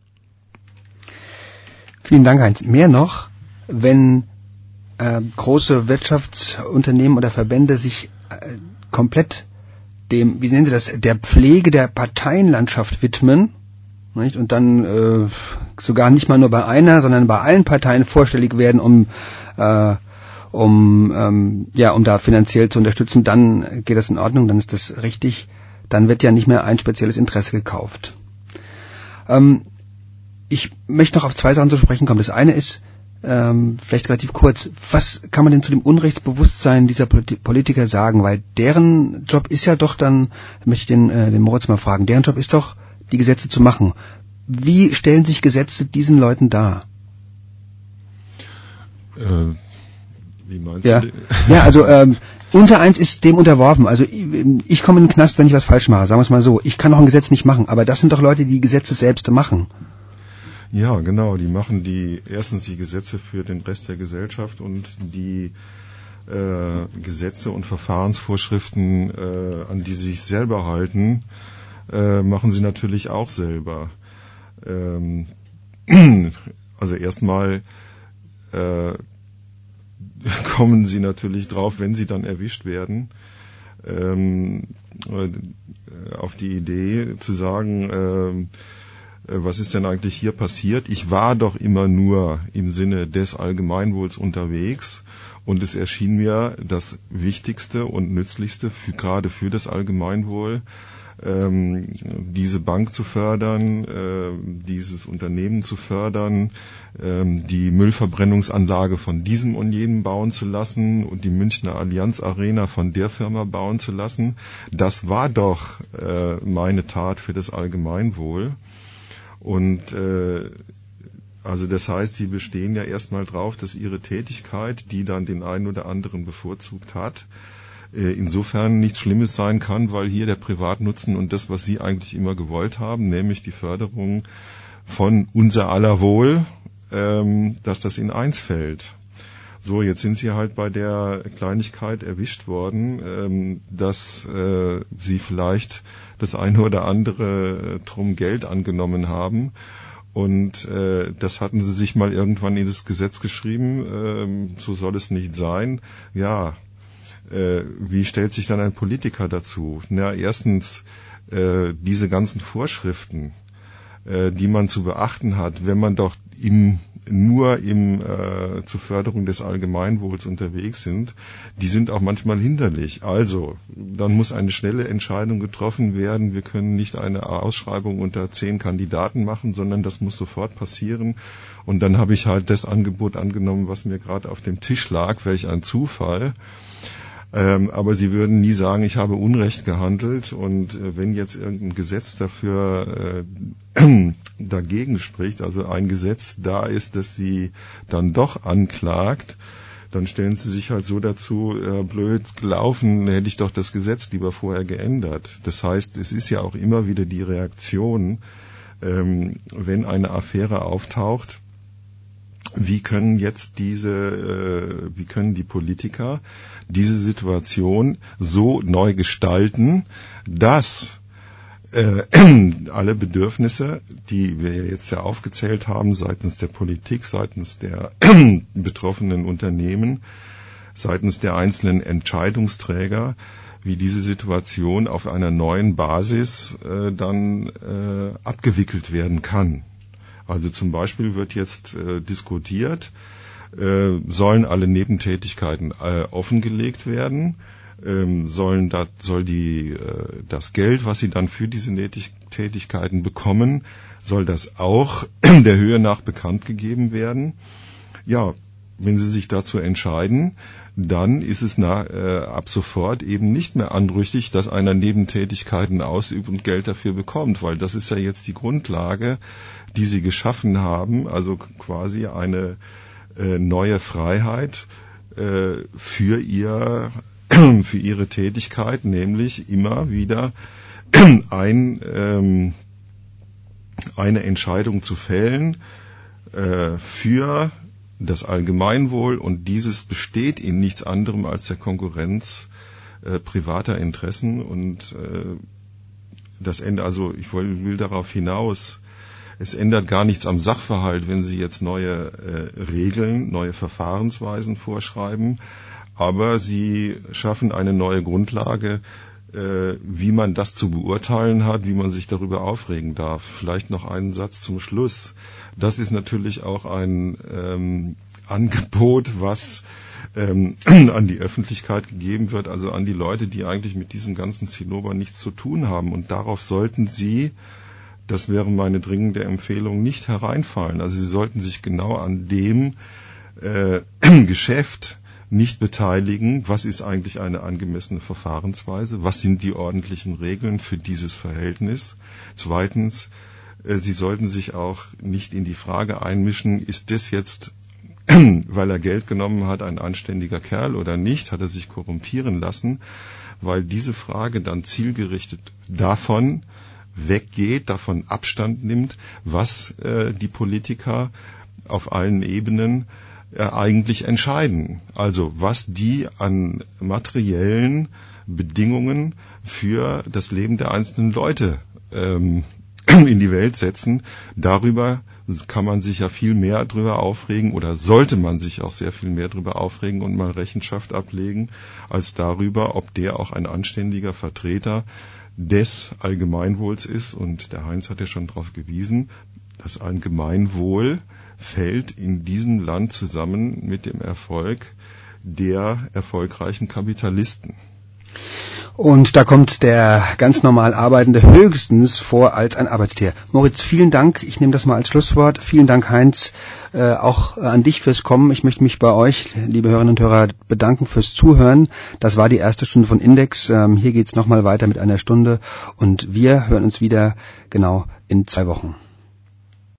Vielen Dank, Heinz. Mehr noch, wenn äh, große Wirtschaftsunternehmen oder Verbände sich äh, komplett dem, wie nennen Sie das, der Pflege der Parteienlandschaft widmen, nicht? Und dann äh, sogar nicht mal nur bei einer, sondern bei allen Parteien vorstellig werden, um äh, um ähm, ja um da finanziell zu unterstützen, dann geht das in Ordnung, dann ist das richtig. Dann wird ja nicht mehr ein spezielles Interesse gekauft. Ähm, ich möchte noch auf zwei Sachen zu sprechen kommen. Das eine ist, ähm, vielleicht relativ kurz, was kann man denn zu dem Unrechtsbewusstsein dieser Politiker sagen? Weil deren Job ist ja doch dann, möchte ich den, äh, den Moritz mal fragen, deren Job ist doch, die Gesetze zu machen. Wie stellen sich Gesetze diesen Leuten dar? Äh, Wie meinst ja. du? Ja, also ähm, unser Eins ist dem unterworfen. Also ich, ich komme in den Knast, wenn ich was falsch mache. Sagen wir es mal so. Ich kann doch ein Gesetz nicht machen, aber das sind doch Leute, die Gesetze selbst machen. Ja, genau. Die machen die erstens die Gesetze für den Rest der Gesellschaft und die äh, Gesetze und Verfahrensvorschriften, äh, an die sie sich selber halten, äh, machen sie natürlich auch selber. Ähm, also erstmal äh, kommen sie natürlich drauf, wenn sie dann erwischt werden, ähm, äh, auf die Idee zu sagen, äh, was ist denn eigentlich hier passiert? Ich war doch immer nur im Sinne des Allgemeinwohls unterwegs und es erschien mir das Wichtigste und Nützlichste für, gerade für das Allgemeinwohl, ähm, diese Bank zu fördern, äh, dieses Unternehmen zu fördern, ähm, die Müllverbrennungsanlage von diesem und jenem bauen zu lassen und die Münchner Allianz Arena von der Firma bauen zu lassen. Das war doch äh, meine Tat für das Allgemeinwohl. Und äh, also das heißt, sie bestehen ja erstmal drauf, dass ihre Tätigkeit, die dann den einen oder anderen bevorzugt hat, insofern nichts Schlimmes sein kann, weil hier der Privatnutzen und das, was Sie eigentlich immer gewollt haben, nämlich die Förderung von unser aller Wohl, ähm, dass das in eins fällt. So, jetzt sind Sie halt bei der Kleinigkeit erwischt worden, ähm, dass äh, Sie vielleicht das eine oder andere äh, drum Geld angenommen haben. Und äh, das hatten Sie sich mal irgendwann in das Gesetz geschrieben, ähm, so soll es nicht sein. Ja, wie stellt sich dann ein Politiker dazu? Na, erstens äh, diese ganzen Vorschriften, äh, die man zu beachten hat, wenn man doch im, nur im, äh, zur Förderung des Allgemeinwohls unterwegs sind, die sind auch manchmal hinderlich. Also, dann muss eine schnelle Entscheidung getroffen werden. Wir können nicht eine Ausschreibung unter zehn Kandidaten machen, sondern das muss sofort passieren. Und dann habe ich halt das Angebot angenommen, was mir gerade auf dem Tisch lag, welch ein Zufall. Ähm, aber sie würden nie sagen, ich habe Unrecht gehandelt und äh, wenn jetzt irgendein Gesetz dafür äh, dagegen spricht, also ein Gesetz da ist, das sie dann doch anklagt, dann stellen sie sich halt so dazu, äh, blöd gelaufen, hätte ich doch das Gesetz lieber vorher geändert. Das heißt, es ist ja auch immer wieder die Reaktion, ähm, wenn eine Affäre auftaucht, wie können jetzt diese, äh, wie können die Politiker diese Situation so neu gestalten, dass äh, alle Bedürfnisse, die wir jetzt ja aufgezählt haben, seitens der Politik, seitens der betroffenen Unternehmen, seitens der einzelnen Entscheidungsträger, wie diese Situation auf einer neuen Basis äh, dann äh, abgewickelt werden kann. Also zum Beispiel wird jetzt äh, diskutiert, äh, sollen alle Nebentätigkeiten äh, offengelegt werden, ähm, sollen da, soll die, äh, das Geld, was sie dann für diese Nebentätigkeiten bekommen, soll das auch der Höhe nach bekannt gegeben werden? Ja, wenn Sie sich dazu entscheiden, dann ist es na, äh, ab sofort eben nicht mehr anrüchig, dass einer Nebentätigkeiten ausübt und Geld dafür bekommt, weil das ist ja jetzt die Grundlage, die Sie geschaffen haben, also quasi eine äh, neue Freiheit äh, für ihr, für Ihre Tätigkeit, nämlich immer wieder ein, ähm, eine Entscheidung zu fällen äh, für das Allgemeinwohl und dieses besteht in nichts anderem als der Konkurrenz äh, privater Interessen und äh, das Ende, also ich will, will darauf hinaus, es ändert gar nichts am Sachverhalt, wenn Sie jetzt neue äh, Regeln, neue Verfahrensweisen vorschreiben, aber Sie schaffen eine neue Grundlage, äh, wie man das zu beurteilen hat, wie man sich darüber aufregen darf. Vielleicht noch einen Satz zum Schluss. Das ist natürlich auch ein ähm, Angebot, was ähm, an die Öffentlichkeit gegeben wird, also an die Leute, die eigentlich mit diesem ganzen Zinnober nichts zu tun haben. Und darauf sollten Sie, das wäre meine dringende Empfehlung, nicht hereinfallen. Also Sie sollten sich genau an dem äh, Geschäft nicht beteiligen. Was ist eigentlich eine angemessene Verfahrensweise? Was sind die ordentlichen Regeln für dieses Verhältnis? Zweitens, äh, Sie sollten sich auch nicht in die Frage einmischen, ist das jetzt weil er Geld genommen hat, ein anständiger Kerl oder nicht, hat er sich korrumpieren lassen, weil diese Frage dann zielgerichtet davon weggeht, davon Abstand nimmt, was äh, die Politiker auf allen Ebenen äh, eigentlich entscheiden. Also was die an materiellen Bedingungen für das Leben der einzelnen Leute ähm, in die Welt setzen. Darüber kann man sich ja viel mehr drüber aufregen oder sollte man sich auch sehr viel mehr drüber aufregen und mal Rechenschaft ablegen, als darüber, ob der auch ein anständiger Vertreter des Allgemeinwohls ist. Und der Heinz hat ja schon darauf gewiesen, dass ein Gemeinwohl fällt in diesem Land zusammen mit dem Erfolg der erfolgreichen Kapitalisten. Und da kommt der ganz normal Arbeitende höchstens vor als ein Arbeitstier. Moritz, vielen Dank. Ich nehme das mal als Schlusswort. Vielen Dank, Heinz, äh, auch an dich fürs Kommen. Ich möchte mich bei euch, liebe Hörerinnen und Hörer, bedanken fürs Zuhören. Das war die erste Stunde von Index. Ähm, hier geht's nochmal weiter mit einer Stunde und wir hören uns wieder genau in zwei Wochen.